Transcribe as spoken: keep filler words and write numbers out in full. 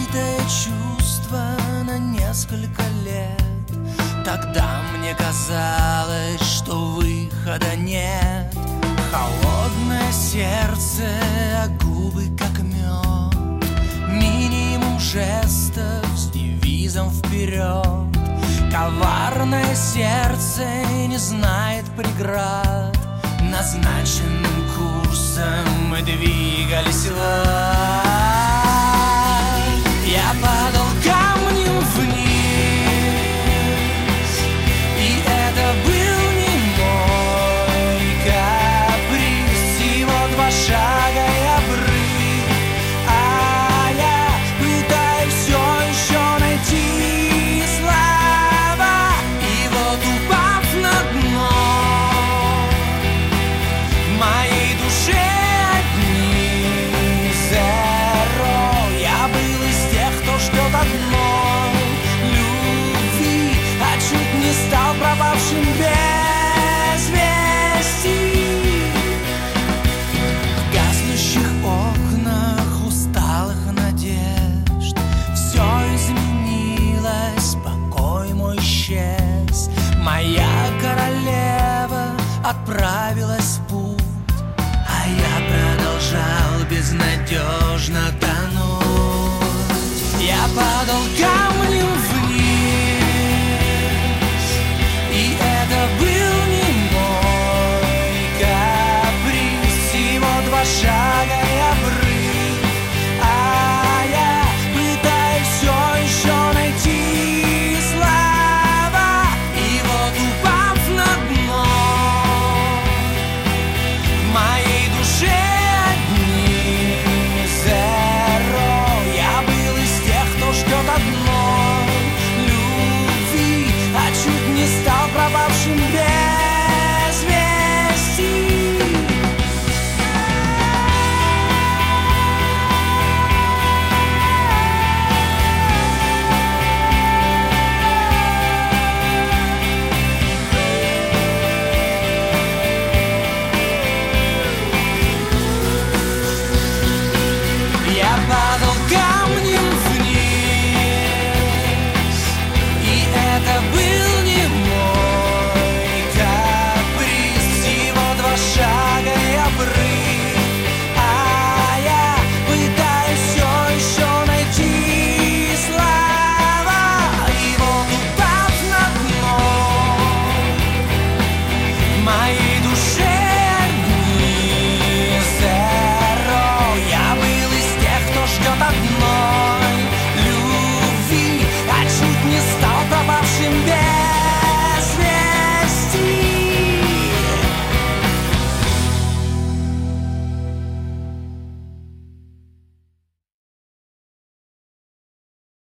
забытое чувство на несколько лет. Тогда мне казалось, что выхода нет. Холодное сердце, а губы как мед. Минимум жестов с девизом вперед. Коварное сердце не знает преград. Назначенным курсом мы двигались в ад. Я падал камнем вниз, и это был не мой каприз. Всего два шага и обрыв, а я пытаюсь все еще найти слова. И вот, упав на дно, в моей душе одни зеро. Я был из тех, кто ждет одной любви, а чуть не стал пропавшим без вести. В гаснущих окнах усталых надежд все изменилось, покой мой исчез. Моя королева отправилась в путь, а я продолжал безнадежно тонуть. Я падал